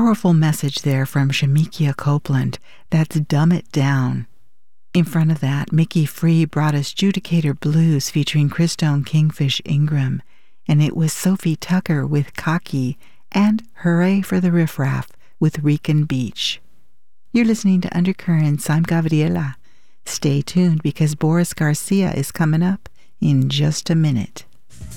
powerful message there from Shamikia Copeland. That's Dumb It Down. In front of that, Mickey Free brought us Judicator Blues featuring Christone Kingfish Ingram, and it was Sophie Tucker with Cocky and Hooray for the Riff Raff with Rican Beach. You're listening to Undercurrents. I'm Gabriela. Stay tuned because Boris Garcia is coming up in just a minute.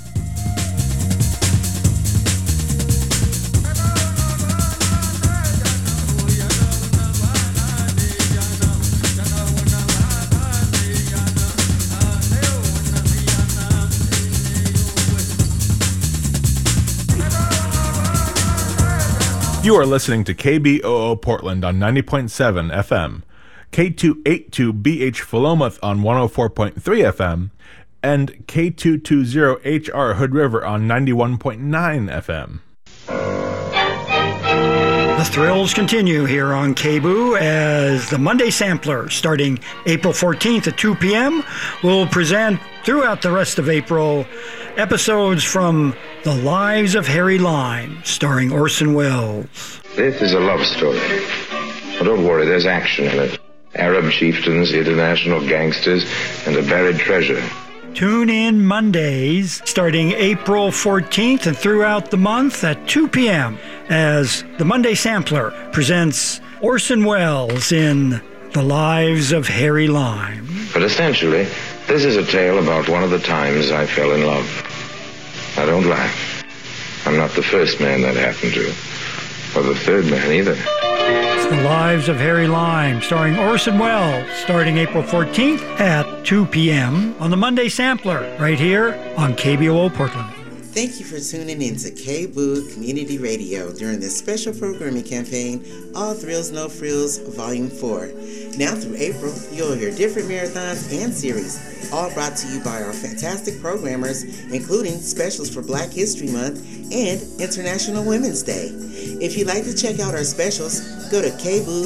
You are listening to KBOO Portland on 90.7 FM, K282BH Philomath on 104.3 FM, and K220HR Hood River on 91.9 FM. The thrills continue here on KBOO as the Monday Sampler, starting April 14th at 2 p.m., will present throughout the rest of April episodes from The Lives of Harry Lime, starring Orson Welles. This is a love story. Well, don't worry, there's action in it. Arab chieftains, international gangsters, and a buried treasure. Tune in Mondays, starting April 14th and throughout the month at 2 p.m. as the Monday Sampler presents Orson Welles in The Lives of Harry Lime. But essentially, this is a tale about one of the times I fell in love. Now, don't laugh. I'm not the first man that happened to, or the third man either. It's The Lives of Harry Lime, starring Orson Welles, starting April 14th at 2 p.m. on the Monday Sampler, right here on KBOO Portland. Thank you for tuning in to KBOO Community Radio during this special programming campaign, All Thrills, No Frills, Volume 4. Now through April, you'll hear different marathons and series, all brought to you by our fantastic programmers, including specials for Black History Month and International Women's Day. If you'd like to check out our specials, go to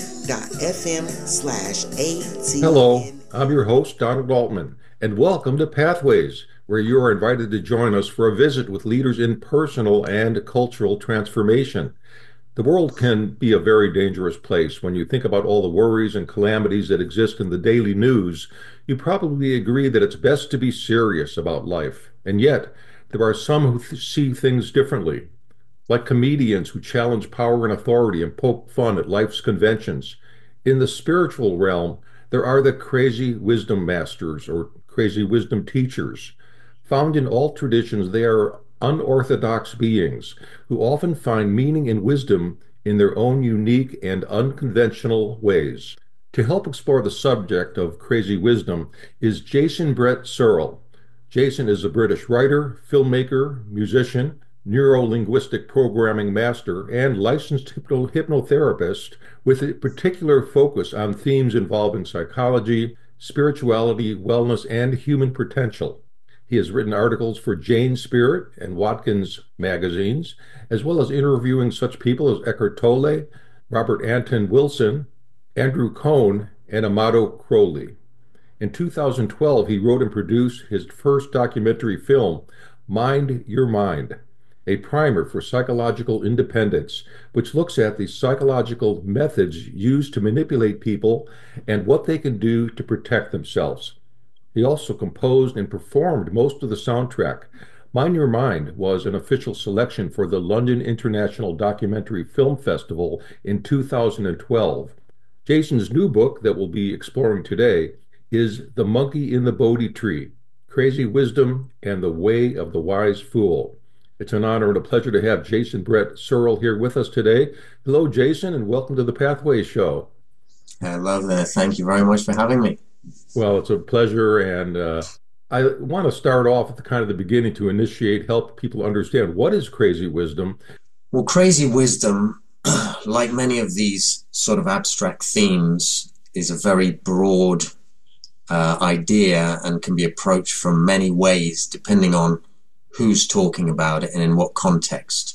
kboo.fm/ATN. Hello, I'm your host, Donald Altman, and welcome to Pathways, where you are invited to join us for a visit with leaders in personal and cultural transformation. The world can be a very dangerous place. When you think about all the worries and calamities that exist in the daily news, you probably agree that it's best to be serious about life. And yet, there are some who see things differently, like comedians who challenge power and authority and poke fun at life's conventions. In the spiritual realm, there are the crazy wisdom masters or crazy wisdom teachers. Found in all traditions, they are unorthodox beings who often find meaning and wisdom in their own unique and unconventional ways. To help explore the subject of crazy wisdom is Jason Brett Searle. Jason is a British writer, filmmaker, musician, neuro-linguistic programming master, and licensed hypnotherapist with a particular focus on themes involving psychology, spirituality, wellness, and human potential. He has written articles for Jane Spirit and Watkins magazines, as well as interviewing such people as Eckhart Tolle, Robert Anton Wilson, Andrew Cohn, and Amato Crowley. In 2012, he wrote and produced his first documentary film, Mind Your Mind, a primer for psychological independence, which looks at the psychological methods used to manipulate people and what they can do to protect themselves. He also composed and performed most of the soundtrack. Mind Your Mind was an official selection for the London International Documentary Film Festival in 2012. Jason's new book that we'll be exploring today is The Monkey in the Bodhi Tree, Crazy Wisdom and the Way of the Wise Fool. It's an honor and a pleasure to have Jason Brett Searle here with us today. Hello, Jason, and welcome to the Pathways Show. Hello there. Thank you very much for having me. Well, it's a pleasure, and I want to start off at the beginning to help people understand what is crazy wisdom. Well, crazy wisdom, like many of these sort of abstract themes, is a very broad idea and can be approached from many ways depending on who's talking about it and in what context.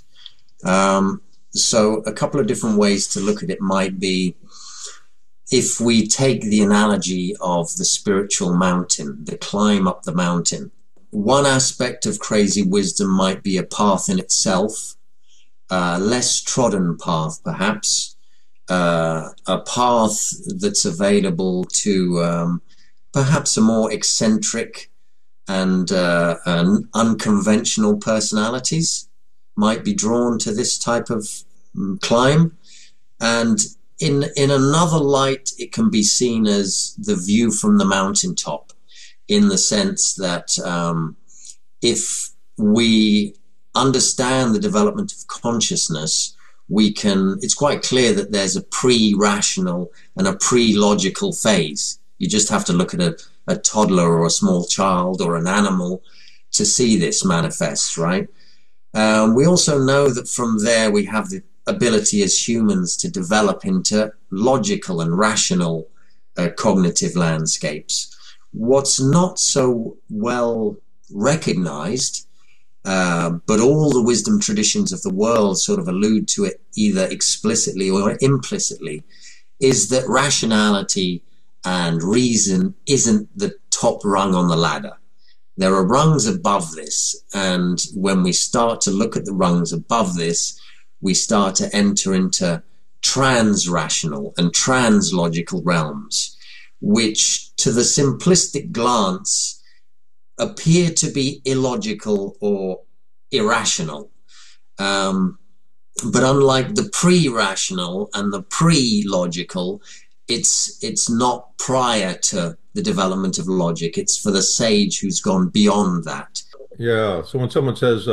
So a couple of different ways to look at it might be, if we take the analogy of the spiritual mountain, the climb up the mountain, one aspect of crazy wisdom might be a path in itself, less trodden path, perhaps, a path that's available to perhaps a more eccentric and unconventional personalities might be drawn to this type of climb. And in another light, it can be seen as the view from the mountaintop, in the sense that if we understand the development of consciousness, it's quite clear that there's a pre-rational and a pre-logical phase. You just have to look at a toddler or a small child or an animal to see this manifest, right? We also know that from there we have the ability as humans to develop into logical and rational cognitive landscapes. What's not so well recognized, but all the wisdom traditions of the world sort of allude to it either explicitly or implicitly, is that rationality and reason isn't the top rung on the ladder. There are rungs above this, and when we start to look at the rungs above this, we start to enter into trans-rational and trans-logical realms, which to the simplistic glance appear to be illogical or irrational. But unlike the pre-rational and the pre-logical, it's not prior to the development of logic. It's for the sage who's gone beyond that. Yeah. So when someone says,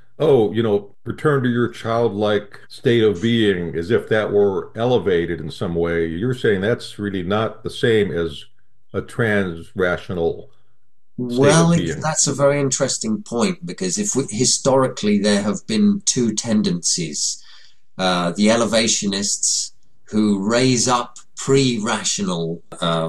return to your childlike state of being, as if that were elevated in some way, you're saying that's really not the same as a trans-rational state of being. That's a very interesting point, because historically there have been two tendencies. The elevationists, who raise up pre-rational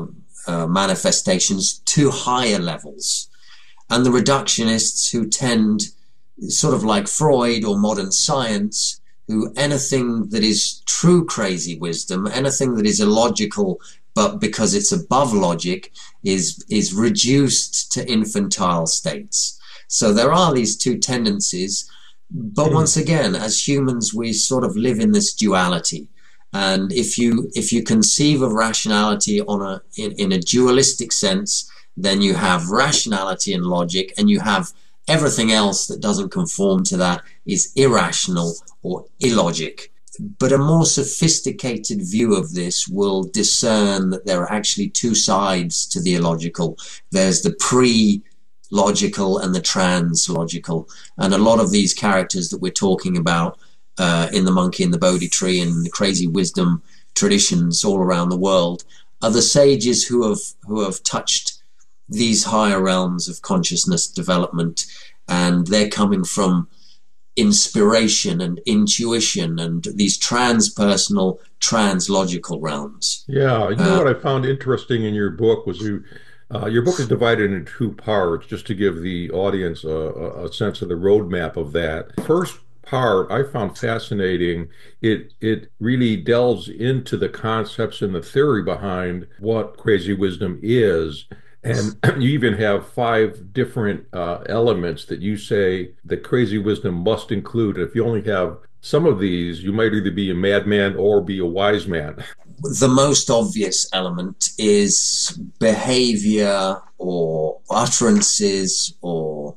manifestations to higher levels, and the reductionists, who tend, sort of like Freud or modern science, who anything that is true crazy wisdom, anything that is illogical but because it's above logic, is reduced to infantile states. So there are these two tendencies, but once again, as humans, we sort of live in this duality. And if you conceive of rationality in a dualistic sense, then you have rationality and logic, and you have everything else that doesn't conform to that is irrational or illogic. But a more sophisticated view of this will discern that there are actually two sides to the illogical. There's the pre-logical and the trans-logical. And a lot of these characters that we're talking about in The Monkey and the Bodhi Tree and the crazy wisdom traditions all around the world are the sages who have touched these higher realms of consciousness development, and they're coming from inspiration and intuition and these transpersonal, translogical realms. Yeah, what I found interesting in your book was your book is divided into two parts, just to give the audience a sense of the roadmap of that. First part I found fascinating. It really delves into the concepts and the theory behind what crazy wisdom is. And you even have 5 different elements that you say that crazy wisdom must include. And if you only have some of these, you might either be a madman or be a wise man. The most obvious element is behavior or utterances or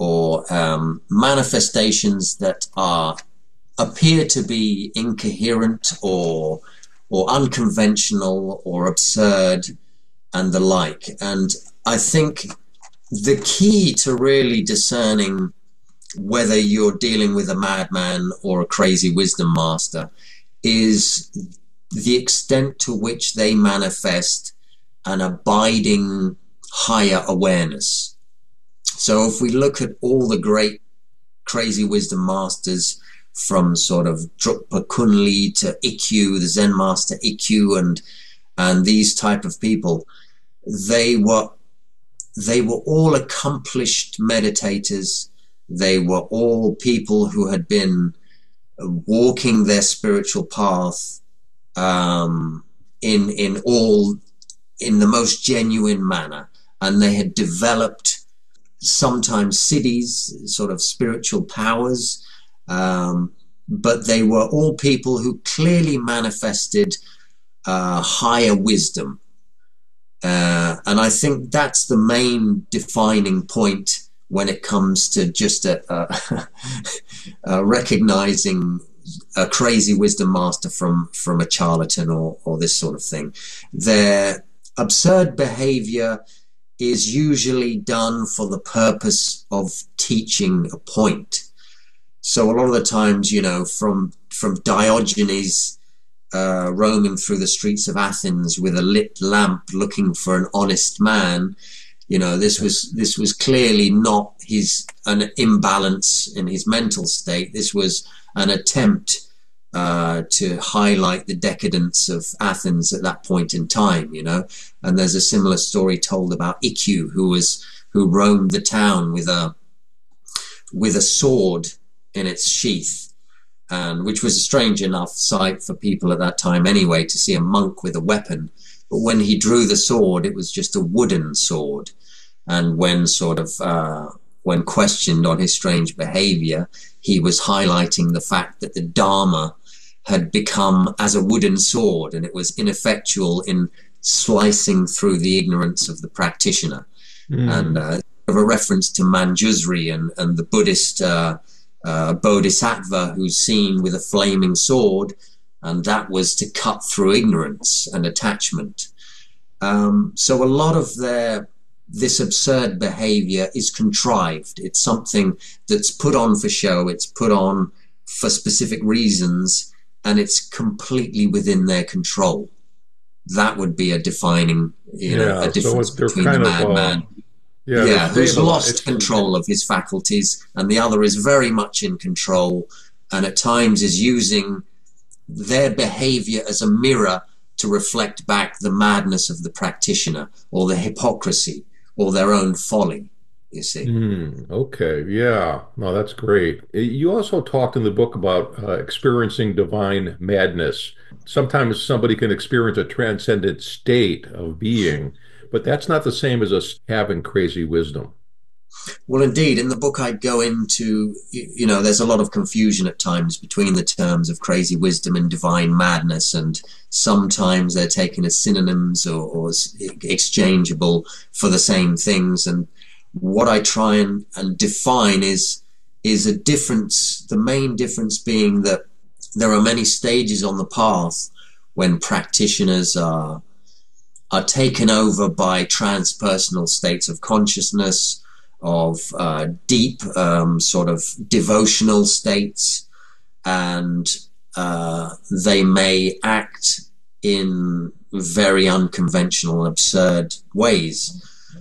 manifestations that appear to be incoherent or unconventional or absurd, and the like. And I think the key to really discerning whether you're dealing with a madman or a crazy wisdom master is the extent to which they manifest an abiding higher awareness. So if we look at all the great crazy wisdom masters, from sort of Drukpa Kunli to Ikkyu, the Zen master Ikkyu, and these type of people, they were all accomplished meditators. They were all people who had been walking their spiritual path in the most genuine manner, and they had developed sometimes siddhis, sort of spiritual powers, but they were all people who clearly manifested higher wisdom. And I think that's the main defining point when it comes to just recognizing a crazy wisdom master from a charlatan or this sort of thing. Their absurd behavior is usually done for the purpose of teaching a point. So a lot of the times, you know, from Diogenes roaming through the streets of Athens with a lit lamp looking for an honest man, you know, this was clearly not an imbalance in his mental state. This was an attempt to highlight the decadence of Athens at that point in time, you know. And there's a similar story told about Ikkyu, who roamed the town with a sword in its sheath, and which was a strange enough sight for people at that time anyway, to see a monk with a weapon. But when he drew the sword, it was just a wooden sword. And when when questioned on his strange behavior, he was highlighting the fact that the Dharma had become as a wooden sword, and it was ineffectual in slicing through the ignorance of the practitioner. And a reference to Manjusri and the Buddhist bodhisattva who's seen with a flaming sword, and that was to cut through ignorance and attachment. So a lot of this absurd behavior is contrived. It's something that's put on for show, it's put on for specific reasons, and it's completely within their control. That would be a defining, a difference between the madman. Who's lost control of his faculties, and the other is very much in control, and at times is using their behavior as a mirror to reflect back the madness of the practitioner, or the hypocrisy, or their own folly, you see. Okay, yeah. No, that's great. You also talked in the book about experiencing divine madness. Sometimes somebody can experience a transcendent state of being, but that's not the same as us having crazy wisdom. Well, indeed, in the book I go into, there's a lot of confusion at times between the terms of crazy wisdom and divine madness, and sometimes they're taken as synonyms or exchangeable for the same things. And what I try and define is a difference, the main difference being that there are many stages on the path when practitioners are taken over by transpersonal states of consciousness, of deep sort of devotional states, and they may act in very unconventional and absurd ways.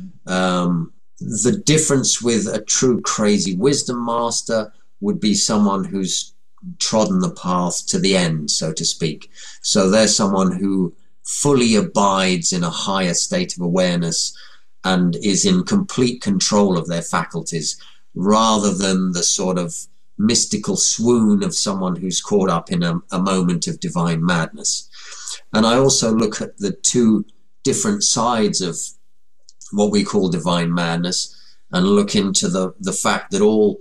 The difference with a true crazy wisdom master would be someone who's trodden the path to the end, so to speak. So they're someone who fully abides in a higher state of awareness and is in complete control of their faculties, rather than the sort of mystical swoon of someone who's caught up in a moment of divine madness. And I also look at the two different sides of what we call divine madness, and look into the fact that all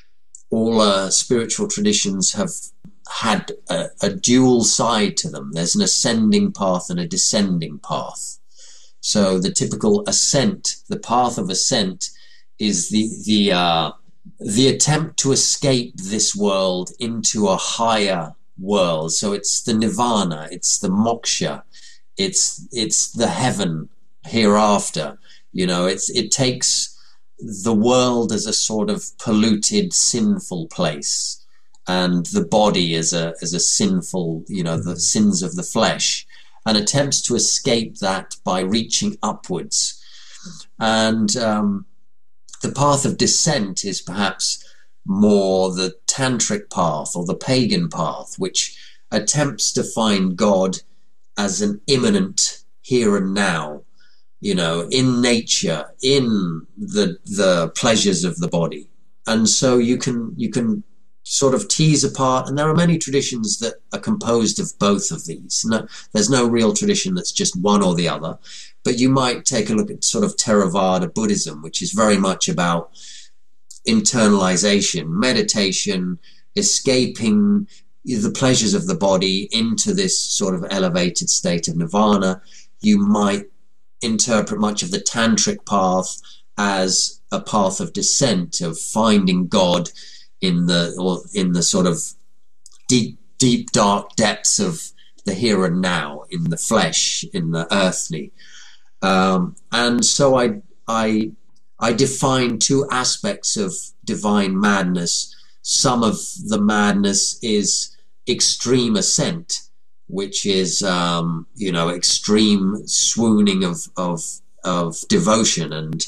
spiritual traditions have had a dual side to them. There's an ascending path and a descending path. So the typical ascent, the path of ascent, is the attempt to escape this world into a higher world. So it's the nirvana, it's the moksha, it's the heaven hereafter. It takes the world as a sort of polluted, sinful place, and the body as a sinful, the sins of the flesh, and attempts to escape that by reaching upwards. And the path of descent is perhaps more the tantric path or the pagan path, which attempts to find God as an immanent here and now, in nature, in the pleasures of the body. And so you can sort of tease apart, and there are many traditions that are composed of both of these. No, there's no real tradition that's just one or the other, but you might take a look at sort of Theravada Buddhism, which is very much about internalization, meditation, escaping the pleasures of the body into this sort of elevated state of nirvana. You might interpret much of the tantric path as a path of descent, of finding God in the sort of deep dark depths of the here and now, in the flesh, in the earthly. And so I define two aspects of divine madness. Some of the madness is extreme ascent, which is extreme swooning of devotion and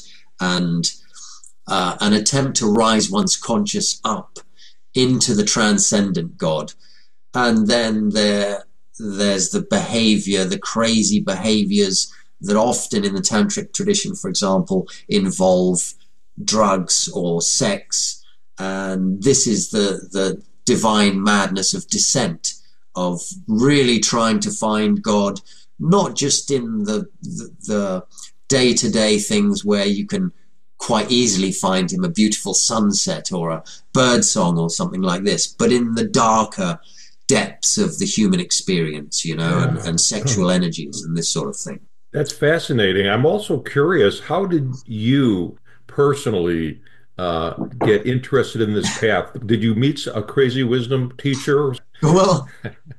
an attempt to rise one's conscious up into the transcendent God. And then there's the behavior, the crazy behaviors that often in the tantric tradition, for example, involve drugs or sex. And this is the divine madness of descent, of really trying to find God, not just in the day-to-day things where you can quite easily find him, a beautiful sunset or a bird song or something like this, but in the darker depths of the human experience, and sexual energies and this sort of thing. That's fascinating. I'm also curious, how did you personally get interested in this path? Did you meet a crazy wisdom teacher? Well,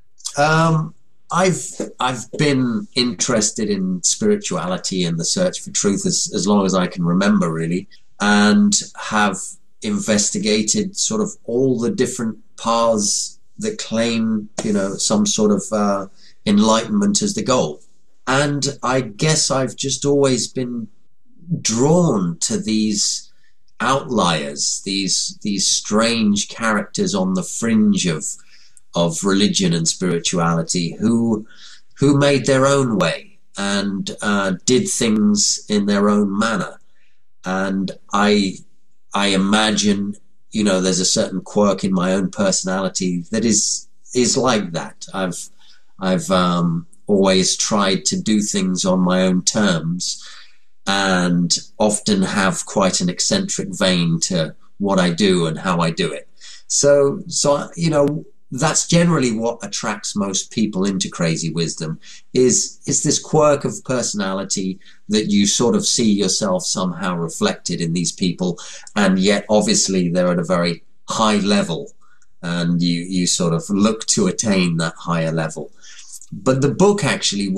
I've been interested in spirituality and the search for truth as long as I can remember, really, and have investigated sort of all the different paths that claim, some sort of enlightenment as the goal. And I guess I've just always been drawn to these outliers, these strange characters on the fringe of religion and spirituality who made their own way and did things in their own manner. And I imagine, there's a certain quirk in my own personality that is like that. I've always tried to do things on my own terms and often have quite an eccentric vein to what I do and how I do it. So that's generally what attracts most people into crazy wisdom, is this quirk of personality that you sort of see yourself somehow reflected in these people, and yet obviously they're at a very high level and you sort of look to attain that higher level. But the book actually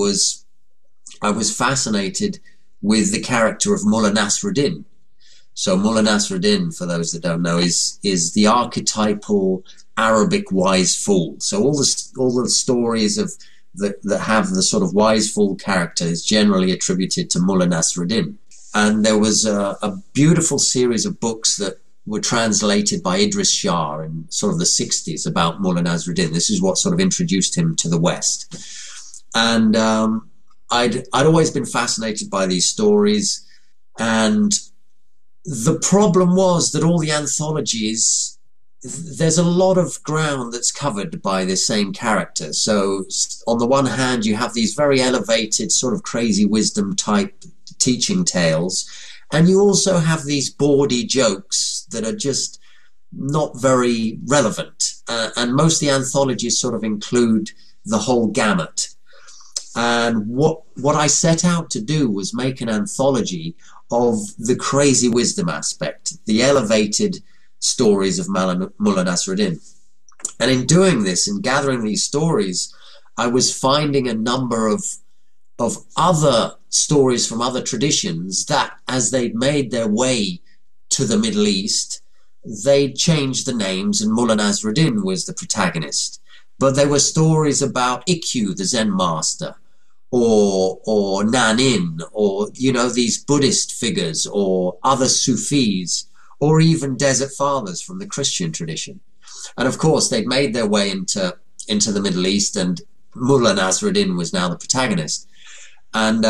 I was fascinated with the character of Mullah Nasruddin. So Mullah Nasruddin, for those that don't know, is the archetypal Arabic wise fool. So all the stories that have the sort of wise fool character is generally attributed to Mullah Nasruddin. And there was a beautiful series of books that were translated by Idris Shah in sort of the 60s about Mullah Nasruddin. This is what sort of introduced him to the West. And I'd always been fascinated by these stories. And the problem was that all the anthologies, there's a lot of ground that's covered by the same character. So on the one hand, you have these very elevated sort of crazy wisdom type teaching tales, and you also have these bawdy jokes that are just not very relevant. And most of the anthologies sort of include the whole gamut. And what I set out to do was make an anthology of the crazy wisdom aspect, the elevated stories of Mullah Nasruddin. And in doing this, in gathering these stories, I was finding a number of other stories from other traditions that, as they'd made their way to the Middle East, they changed the names and Mullah Nasruddin was the protagonist. But there were stories about Ikkyu, the Zen master, or Nanin, or, these Buddhist figures, or other Sufis, or even Desert Fathers from the Christian tradition. And of course, they'd made their way into the Middle East, and Mullah Nasruddin was now the protagonist. And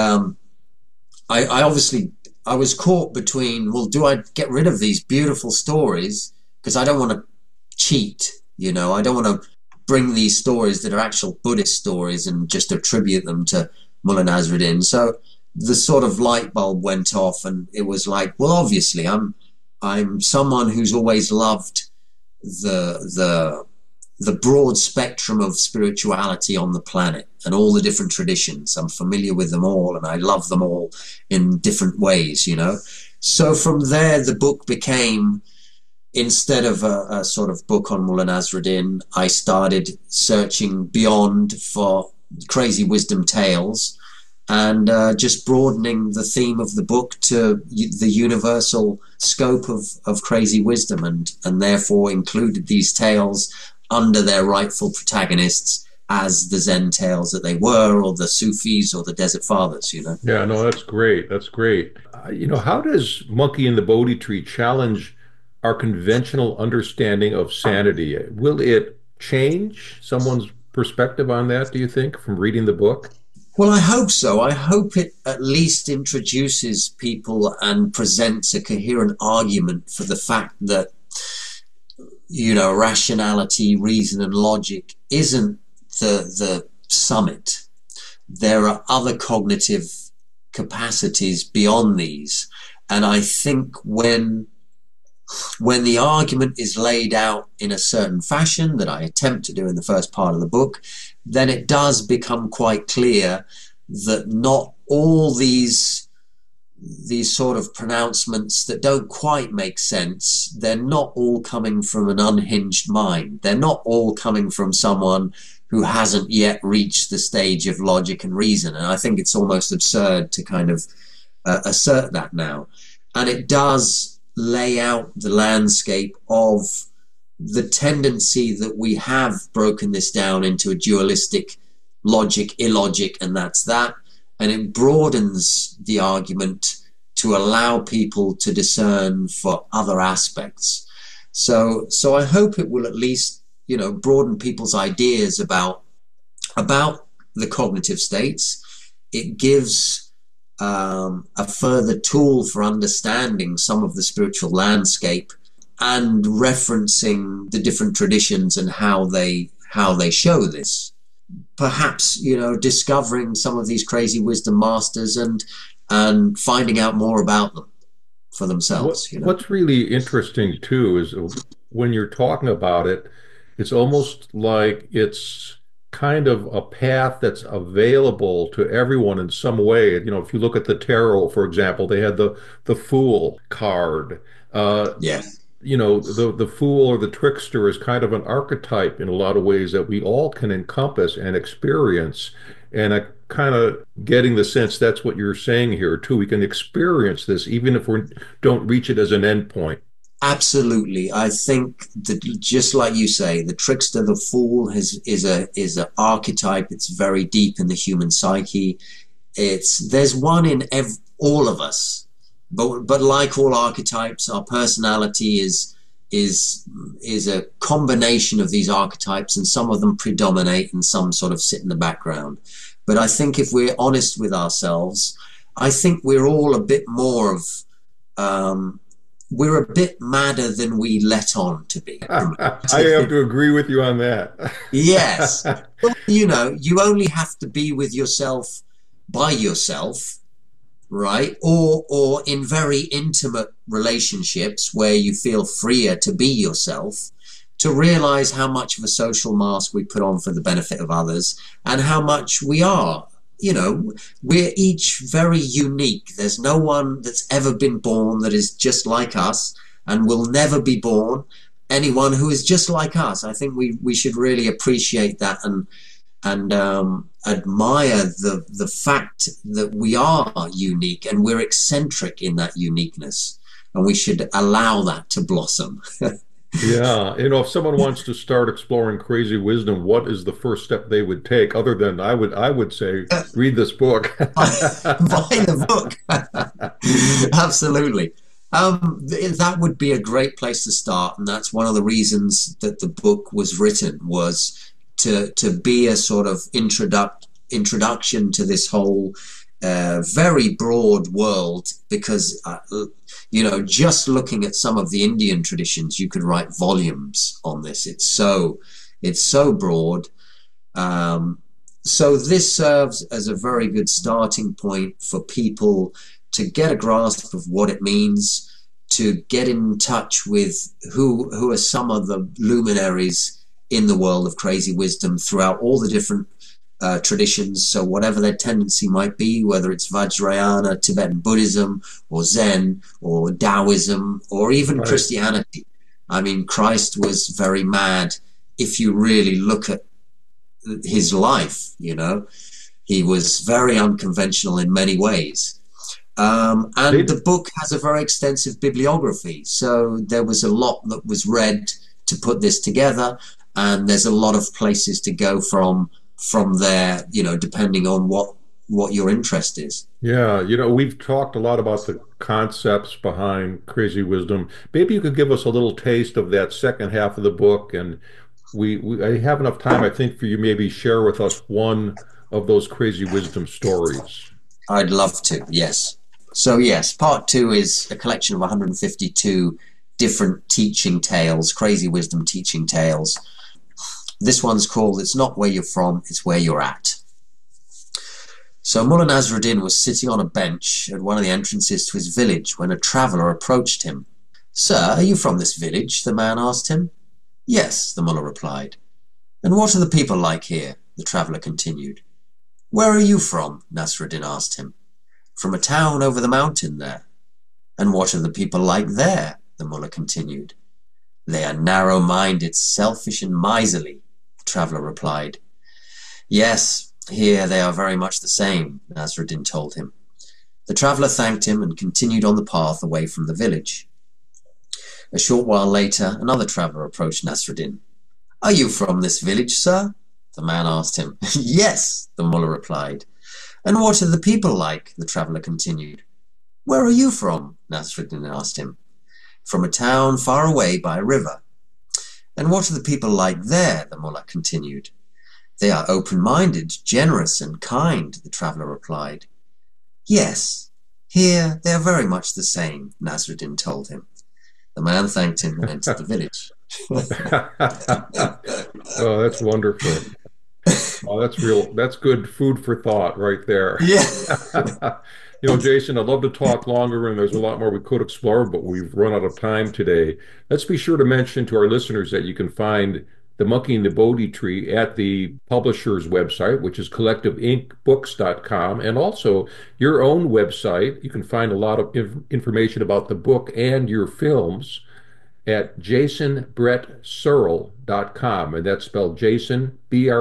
I was caught between, well, do I get rid of these beautiful stories? Because I don't want to cheat, I don't want to bring these stories that are actual Buddhist stories and just attribute them to Mullah Nasruddin. So the sort of light bulb went off, and it was like, well, obviously I'm someone who's always loved the broad spectrum of spirituality on the planet and all the different traditions. I'm familiar with them all, and I love them all in different ways, you know. So from there, the book became, instead of a sort of book on Mullah Nasruddin, I started searching beyond for crazy wisdom tales, and just broadening the theme of the book to the universal scope of crazy wisdom, and therefore included these tales under their rightful protagonists as the Zen tales that they were, or the Sufis, or the Desert Fathers, you know. Yeah, no, that's great. That's great. How does Monkey and the Bodhi Tree challenge our conventional understanding of sanity? Will it change someone's perspective on that, do you think, from reading the book? Well, I hope so. I hope it at least introduces people and presents a coherent argument for the fact that, you know, rationality, reason, and logic isn't the summit. There are other cognitive capacities beyond these. And I think when the argument is laid out in a certain fashion that I attempt to do in the first part of the book, then it does become quite clear that not all these sort of pronouncements that don't quite make sense, they're not all coming from an unhinged mind. They're not all coming from someone who hasn't yet reached the stage of logic and reason. And I think it's almost absurd to kind of assert that now. And it does lay out the landscape of the tendency that we have broken this down into a dualistic logic, illogic, and that's that. And it broadens the argument to allow people to discern for other aspects. So I hope it will at least, you know, broaden people's ideas about the cognitive states. It gives a further tool for understanding some of the spiritual landscape and referencing the different traditions and how they show this. Perhaps, you know, discovering some of these crazy wisdom masters and finding out more about them for themselves. What's really interesting too is when you're talking about it, it's almost like it's kind of a path that's available to everyone in some way. You know, if you look at the tarot, for example, they had the Fool card. Yeah. You know, the fool or the trickster is kind of an archetype in a lot of ways that we all can encompass and experience. And I kind of getting the sense that's what you're saying here too. We can experience this even if we don't reach it as an endpoint. Absolutely. I think that, just like you say, the trickster, the fool is an archetype. It's very deep in the human psyche. There's one in all of us. But like all archetypes, our personality is a combination of these archetypes, and some of them predominate and some sort of sit in the background. But I think if we're honest with ourselves, I think we're all a bit more of, we're a bit madder than we let on to be. I have to agree with you on that. Yes. Well, you know, you only have to be with yourself by yourself, right? Or in very intimate relationships where you feel freer to be yourself, to realize how much of a social mask we put on for the benefit of others and how much we are. You know, we're each very unique. There's no one that's ever been born that is just like us and will never be born anyone who is just like us. I think we should really appreciate that and admire the fact that we are unique and we're eccentric in that uniqueness, and we should allow that to blossom. Yeah, you know, if someone wants to start exploring crazy wisdom, what is the first step they would take? Other than I would say, read this book. Buy the book. Absolutely. That would be a great place to start, and that's one of the reasons that the book was written, was to be a sort of introduction to this whole very broad world, because you know, just looking at some of the Indian traditions, you could write volumes on this. It's so broad. So this serves as a very good starting point for people to get a grasp of what it means, to get in touch with who are some of the luminaries in the world of crazy wisdom throughout all the different traditions. So whatever their tendency might be, whether it's Vajrayana, Tibetan Buddhism, or Zen, or Taoism, or even Christianity. I mean, Christ was very mad. If you really look at his life, you know, he was very unconventional in many ways. And the book has a very extensive bibliography. So there was a lot that was read to put this together. And there's a lot of places to go from there, you know, depending on what your interest is. Yeah, you know, we've talked a lot about the concepts behind Crazy Wisdom. Maybe you could give us a little taste of that second half of the book, and I have enough time, I think, for you maybe share with us one of those Crazy Wisdom stories. I'd love to, yes. So yes, part 2 is a collection of 152 different teaching tales, Crazy Wisdom teaching tales. This one's called It's Not Where You're From, It's Where You're At. So Mullah Nasruddin was sitting on a bench at one of the entrances to his village when a traveller approached him. "Sir, are you from this village?" the man asked him. "Yes," the mullah replied. "And what are the people like here?" the traveller continued. "Where are you from?" Nasruddin asked him. "From a town over the mountain there." "And what are the people like there?" the mullah continued. "They are narrow-minded, selfish and miserly," the traveller replied. "Yes, here they are very much the same," Nasruddin told him. The traveller thanked him and continued on the path away from the village. A short while later, another traveller approached Nasruddin. "Are you from this village, sir?" the man asked him. "Yes," the mullah replied. "And what are the people like?" the traveller continued. "Where are you from?" Nasruddin asked him. "From a town far away by a river." "And what are the people like there?" the mullah continued. "They are open-minded, generous and kind," the traveller replied. "Yes, here they are very much the same," Nasruddin told him. The man thanked him and entered the village. Oh, that's wonderful. Oh, that's good food for thought right there. Yeah. You know, Jason, I'd love to talk longer, and there's a lot more we could explore, but we've run out of time today. Let's be sure to mention to our listeners that you can find The Monkey and the Bodhi Tree at the publisher's website, which is collectiveinkbooks.com, and also your own website. You can find a lot of information about the book and your films at jasonbrettserle.com, and that's spelled Jason,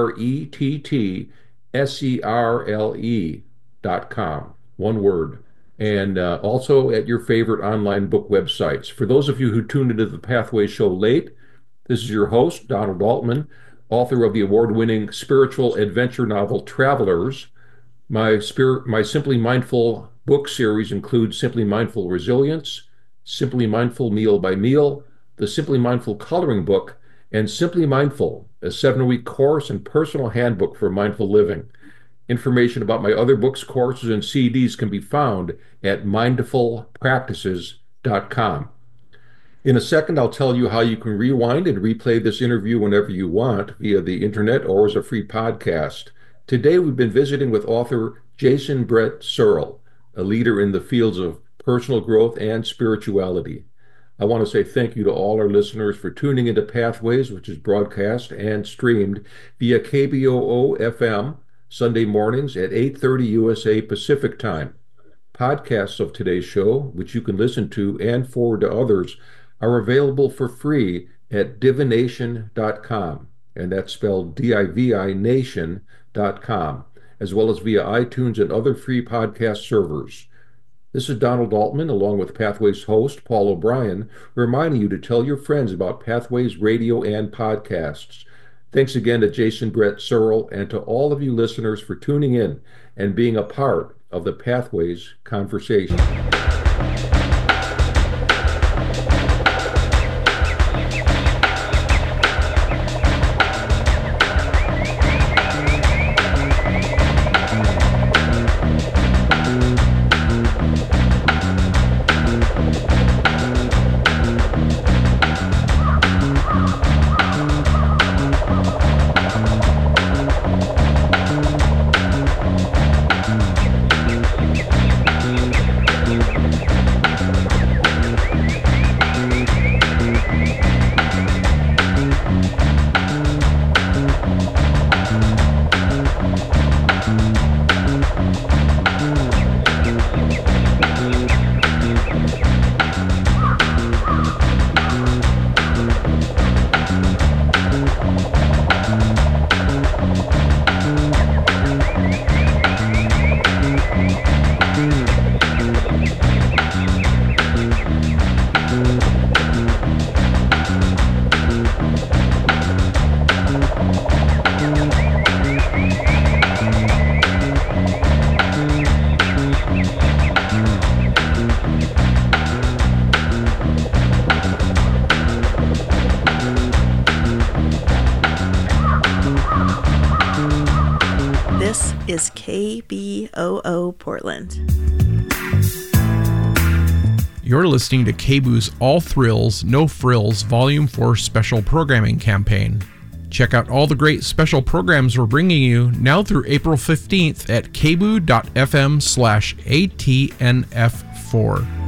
BRETTSERLE.com, one word. And also at your favorite online book websites. For those of you who tuned into the Pathways show late, this is your host, Donald Altman, author of the award-winning spiritual adventure novel Travelers. My Simply Mindful book series includes Simply Mindful Resilience, Simply Mindful Meal by Meal, the Simply Mindful Coloring Book, and Simply Mindful, a 7-week course and personal handbook for mindful living. Information about my other books, courses, and CDs can be found at mindfulpractices.com. In a second, I'll tell you how you can rewind and replay this interview whenever you want via the internet or as a free podcast. Today, we've been visiting with author Jason Brett Searle, a leader in the fields of personal growth and spirituality. I want to say thank you to all our listeners for tuning into Pathways, which is broadcast and streamed via KBOO-FM Sunday mornings at 8:30 USA Pacific Time. Podcasts of today's show, which you can listen to and forward to others, are available for free at divination.com, and that's spelled D-I-V-I nation.com, as well as via iTunes and other free podcast servers. This is Donald Altman, along with Pathways host Paul O'Brien, reminding you to tell your friends about Pathways radio and podcasts. Thanks again to Jason Brett Searle and to all of you listeners for tuning in and being a part of the Pathways conversation. KBOO Portland. You're listening to KBOO's All Thrills, No Frills Volume 4 Special Programming Campaign. Check out all the great special programs we're bringing you now through April 15th at kboo.fm/ATNF4.